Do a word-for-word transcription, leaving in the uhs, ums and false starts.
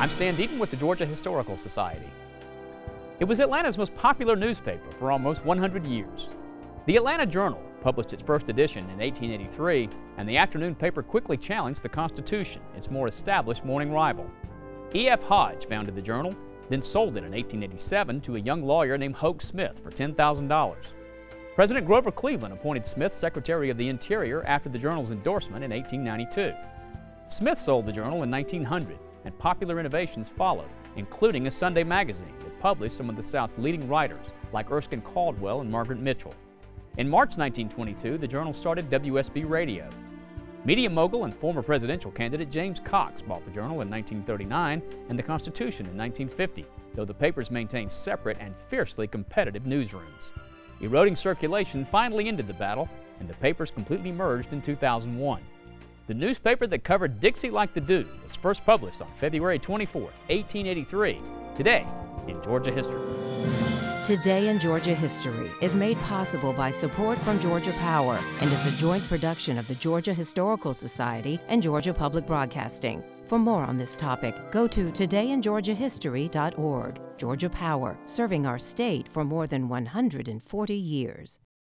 I'm Stan Deaton with the Georgia Historical Society. It was Atlanta's most popular newspaper for almost one hundred years. The Atlanta Journal published its first edition in eighteen eighty-three, and the afternoon paper quickly challenged the Constitution, its more established morning rival. E F Hodge founded the Journal, then sold it in eighteen eighty-seven to a young lawyer named Hoke Smith for ten thousand dollars. President Grover Cleveland appointed Smith Secretary of the Interior after the Journal's endorsement in eighteen ninety-two. Smith sold the Journal in nineteen hundred, and popular innovations followed, including a Sunday magazine that published some of the South's leading writers, like Erskine Caldwell and Margaret Mitchell. In March nineteen twenty-two, the Journal started W S B Radio. Media mogul and former presidential candidate James Cox bought the Journal in nineteen thirty-nine and the Constitution in nineteen fifty, though the papers maintained separate and fiercely competitive newsrooms. Eroding circulation finally ended the battle, and the papers completely merged in two thousand one. The newspaper that covered Dixie like the Dew was first published on February twenty-fourth, eighteen eighty-three. Today in Georgia History. Today in Georgia History is made possible by support from Georgia Power and is a joint production of the Georgia Historical Society and Georgia Public Broadcasting. For more on this topic, go to today in georgia history dot org. Georgia Power, serving our state for more than one hundred forty years.